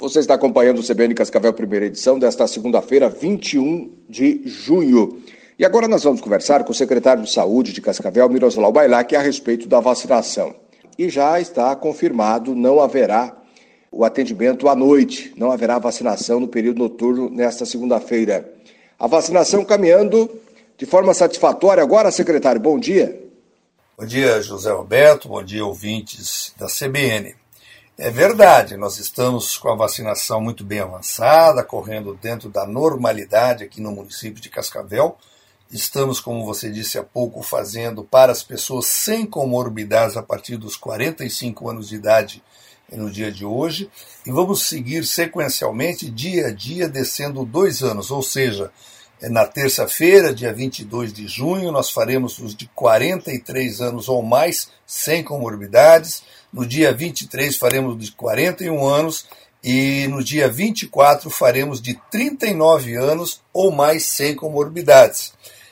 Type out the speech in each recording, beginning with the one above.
Você está acompanhando o CBN Cascavel, primeira edição, desta segunda-feira, 21 de junho. E agora nós vamos conversar com o secretário de Saúde de Cascavel, Miroslav Bailac, a respeito da vacinação. E já está confirmado, não haverá o atendimento à noite, não haverá vacinação no período noturno nesta segunda-feira. A vacinação caminhando de forma satisfatória. Agora, secretário, bom dia. Bom dia, José Roberto, bom dia, ouvintes da CBN. É verdade, nós estamos com a vacinação muito bem avançada, correndo dentro da normalidade aqui no município de Cascavel. Estamos, como você disse há pouco, fazendo para as pessoas sem comorbidades a partir dos 45 anos de idade no dia de hoje. E vamos seguir sequencialmente, dia a dia, descendo 2 anos, ou seja, na terça-feira, dia 22 de junho, nós faremos os de 43 anos ou mais, sem comorbidades. No dia 23 faremos de 41 anos e no dia 24 faremos de 39 anos ou mais sem comorbidades.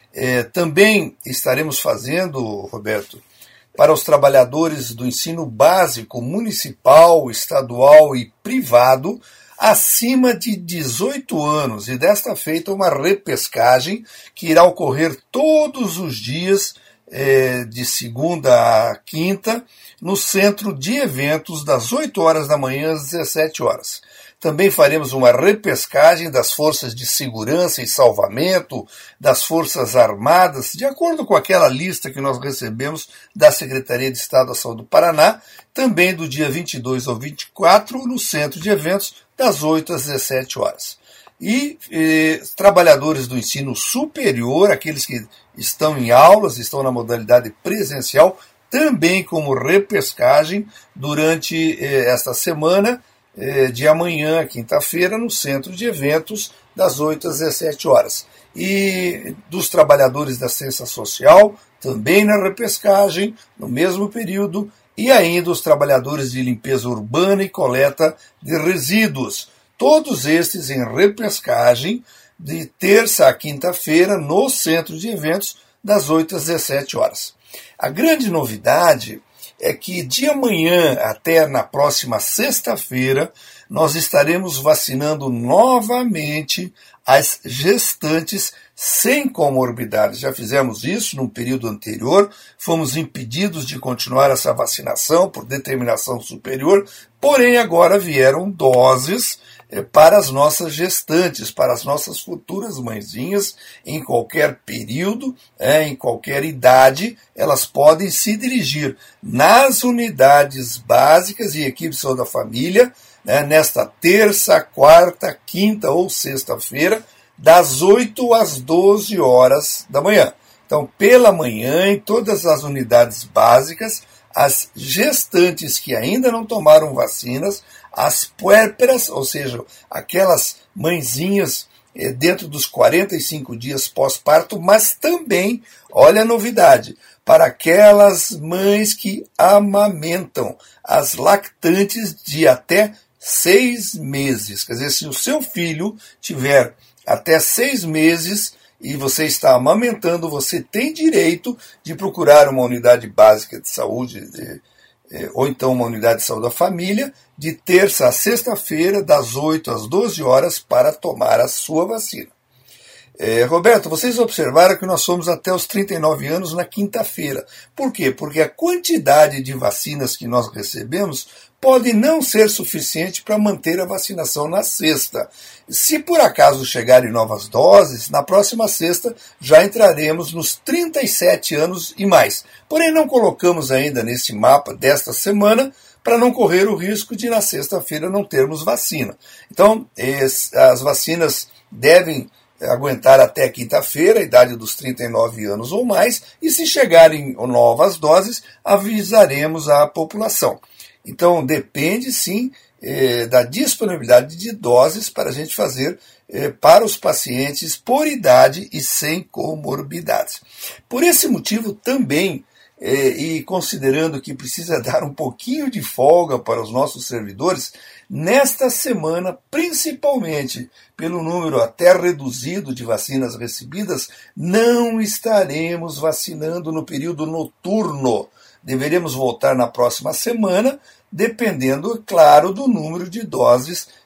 Também estaremos fazendo, Roberto, para os trabalhadores do ensino básico municipal, estadual e privado, acima de 18 anos, e desta feita uma repescagem que irá ocorrer todos os dias, de segunda a quinta, no centro de eventos, das 8 horas da manhã às 17 horas. Também faremos uma repescagem das forças de segurança e salvamento, das forças armadas, de acordo com aquela lista que nós recebemos da Secretaria de Estado da Saúde do Paraná, também do dia 22 ao 24, no centro de eventos, das 8 às 17 horas. E trabalhadores do ensino superior, aqueles que estão em aulas, estão na modalidade presencial, também como repescagem durante esta semana, de amanhã, quinta-feira, no centro de eventos, das 8 às 17 horas. E dos trabalhadores da assistência social, também na repescagem, no mesmo período, e ainda os trabalhadores de limpeza urbana e coleta de resíduos. Todos estes em repescagem, de terça a quinta-feira, no centro de eventos, das 8 às 17 horas. A grande novidade é que de amanhã até na próxima sexta-feira, nós estaremos vacinando novamente as gestantes sem comorbidades. Já fizemos isso num período anterior, fomos impedidos de continuar essa vacinação por determinação superior, porém agora vieram doses para as nossas gestantes, para as nossas futuras mãezinhas, em qualquer período, em qualquer idade, elas podem se dirigir nas unidades básicas e equipe de saúde da família, nesta terça, quarta, quinta ou sexta-feira, das 8 às 12 horas da manhã. Então, pela manhã, em todas as unidades básicas, as gestantes que ainda não tomaram vacinas, as puérperas, ou seja, aquelas mãezinhas dentro dos 45 dias pós-parto, mas também, olha a novidade, para aquelas mães que amamentam, as lactantes de até 6 meses. Quer dizer, se o seu filho tiver até 6 meses e você está amamentando, você tem direito de procurar uma unidade básica de saúde, ou então uma unidade de saúde da família, de terça a sexta-feira, das 8 às 12 horas, para tomar a sua vacina. Roberto, vocês observaram que nós somos até os 39 anos na quinta-feira. Por quê? Porque a quantidade de vacinas que nós recebemos pode não ser suficiente para manter a vacinação na sexta. Se por acaso chegarem novas doses, na próxima sexta já entraremos nos 37 anos e mais. Porém, não colocamos ainda nesse mapa desta semana para não correr o risco de na sexta-feira não termos vacina. Então, as vacinas devem aguentar até quinta-feira, a idade dos 39 anos ou mais, e se chegarem novas doses, avisaremos a população. Então, depende sim da disponibilidade de doses para a gente fazer para os pacientes por idade e sem comorbidades. Por esse motivo também, e considerando que precisa dar um pouquinho de folga para os nossos servidores, nesta semana, principalmente pelo número até reduzido de vacinas recebidas, não estaremos vacinando no período noturno. Deveremos voltar na próxima semana, dependendo, claro, do número de doses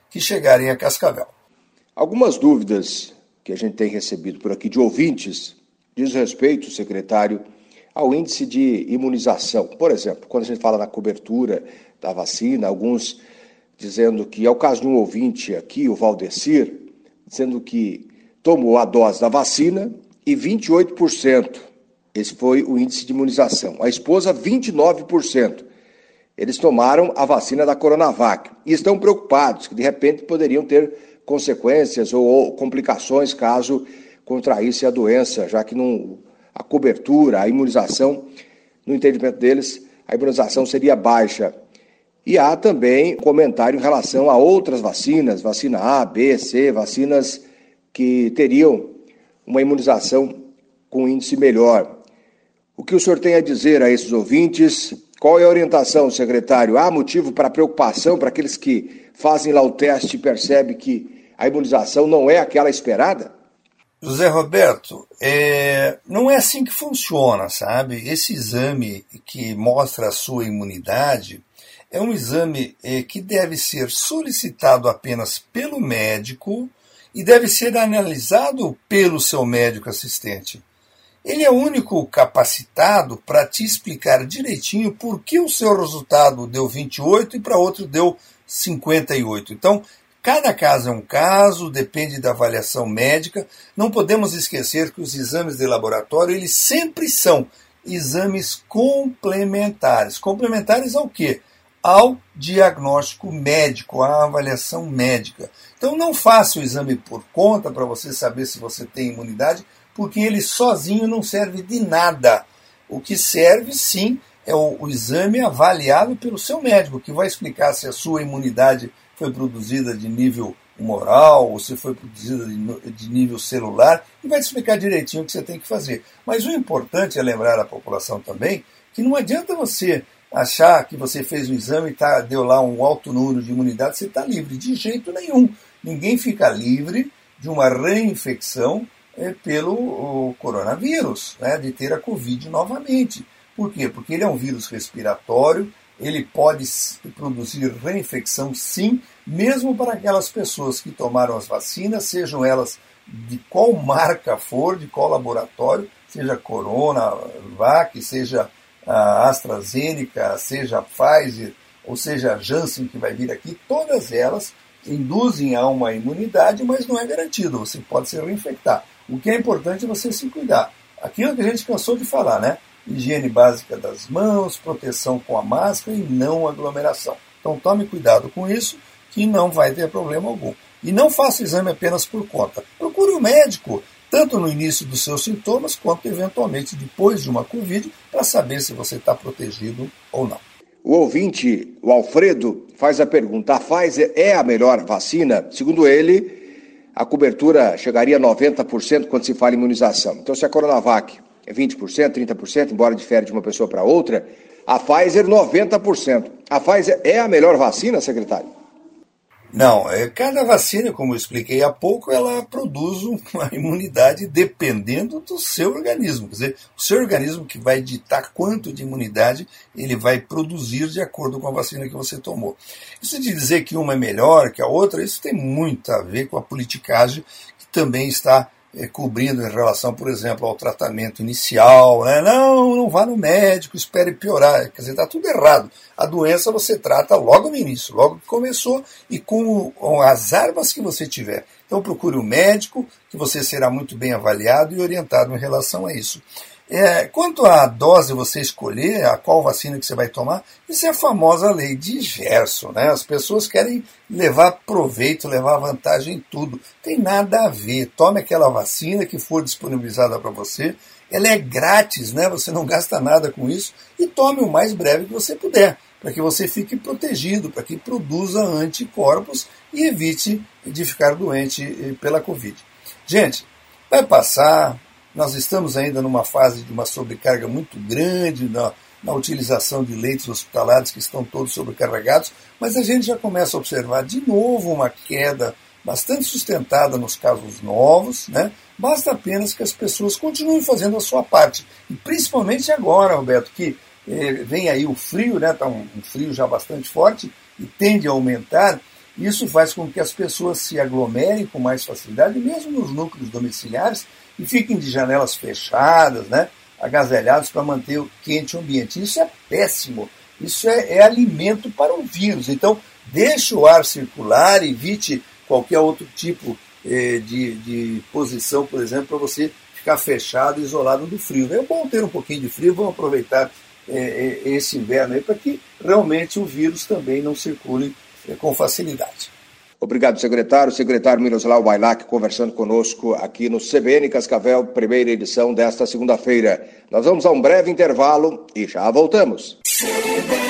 que chegarem a Cascavel. Algumas dúvidas que a gente tem recebido por aqui de ouvintes diz respeito, secretário, ao índice de imunização. Por exemplo, quando a gente fala na cobertura da vacina, alguns dizendo que, é o caso de um ouvinte aqui, o Valdecir, dizendo que tomou a dose da vacina e 28%. Esse foi o índice de imunização. A esposa, 29%. Eles tomaram a vacina da Coronavac e estão preocupados que, de repente, poderiam ter consequências ou complicações caso contraísse a doença, já que a cobertura, a imunização, no entendimento deles, a imunização seria baixa. E há também comentário em relação a outras vacinas, vacina A, B, C, vacinas que teriam uma imunização com índice melhor. O que o senhor tem a dizer a esses ouvintes? Qual é a orientação, secretário? Há motivo para preocupação para aqueles que fazem lá o teste e percebem que a imunização não é aquela esperada? José Roberto, não é assim que funciona, sabe? Esse exame que mostra a sua imunidade é um exame que deve ser solicitado apenas pelo médico e deve ser analisado pelo seu médico assistente. Ele é o único capacitado para te explicar direitinho por que o seu resultado deu 28 e para outro deu 58. Então, cada caso é um caso, depende da avaliação médica. Não podemos esquecer que os exames de laboratório, eles sempre são exames complementares. Complementares ao quê? Ao diagnóstico médico, à avaliação médica. Então não faça o exame por conta para você saber se você tem imunidade, porque ele sozinho não serve de nada. O que serve, sim, é o exame avaliado pelo seu médico, que vai explicar se a sua imunidade foi produzida de nível humoral ou se foi produzida de nível celular, e vai te explicar direitinho o que você tem que fazer. Mas o importante é lembrar à população também que não adianta você achar que você fez um exame e deu lá um alto número de imunidade, você está livre. De jeito nenhum. Ninguém fica livre de uma reinfecção pelo coronavírus, né, de ter a Covid novamente. Por quê? Porque ele é um vírus respiratório, ele pode produzir reinfecção, sim, mesmo para aquelas pessoas que tomaram as vacinas, sejam elas de qual marca for, de qual laboratório, seja Coronavac, seja a AstraZeneca, seja a Pfizer, ou seja a Janssen que vai vir aqui, todas elas induzem a uma imunidade, mas não é garantido, você pode se reinfectar. O que é importante é você se cuidar. Aquilo que a gente cansou de falar, né? Higiene básica das mãos, proteção com a máscara e não aglomeração. Então tome cuidado com isso, que não vai ter problema algum. E não faça o exame apenas por conta. Procure o médico, tanto no início dos seus sintomas, quanto eventualmente depois de uma Covid, para saber se você está protegido ou não. O ouvinte, o Alfredo, faz a pergunta: a Pfizer é a melhor vacina? Segundo ele, a cobertura chegaria a 90% quando se fala em imunização. Então, se a Coronavac é 20%, 30%, embora difere de uma pessoa para outra, a Pfizer 90%. A Pfizer é a melhor vacina, secretário? Não, cada vacina, como eu expliquei há pouco, ela produz uma imunidade dependendo do seu organismo. Quer dizer, o seu organismo que vai ditar quanto de imunidade ele vai produzir de acordo com a vacina que você tomou. Isso de dizer que uma é melhor que a outra, isso tem muito a ver com a politicagem que também está cobrindo em relação, por exemplo, ao tratamento inicial, né? Não vá no médico, espere piorar. Quer dizer, está tudo errado. A doença você trata logo no início, logo que começou e com as armas que você tiver. Então procure um médico, que você será muito bem avaliado e orientado em relação a isso. Quanto à dose você escolher, a qual vacina que você vai tomar, isso é a famosa lei de Gerson, né? As pessoas querem levar proveito, levar vantagem em tudo. Tem nada a ver. Tome aquela vacina que for disponibilizada para você. Ela é grátis, né? Você não gasta nada com isso. E tome o mais breve que você puder, para que você fique protegido, para que produza anticorpos e evite de ficar doente pela Covid. Gente, vai passar. Nós estamos ainda numa fase de uma sobrecarga muito grande na utilização de leitos hospitalares que estão todos sobrecarregados, mas a gente já começa a observar de novo uma queda bastante sustentada nos casos novos, né? Basta apenas que as pessoas continuem fazendo a sua parte. E principalmente agora, Roberto, que vem aí o frio, né? Está um frio já bastante forte e tende a aumentar. Isso faz com que as pessoas se aglomerem com mais facilidade, mesmo nos núcleos domiciliares, e fiquem de janelas fechadas, né, agasalhados para manter quente o ambiente. Isso é péssimo, isso é alimento para o vírus. Então, deixe o ar circular, evite qualquer outro tipo de posição, por exemplo, para você ficar fechado e isolado do frio. É bom ter um pouquinho de frio, vamos aproveitar esse inverno aí para que realmente o vírus também não circule com facilidade. Obrigado, secretário. O secretário Miroslav Bailac conversando conosco aqui no CBN Cascavel, primeira edição desta segunda-feira. Nós vamos a um breve intervalo e já voltamos.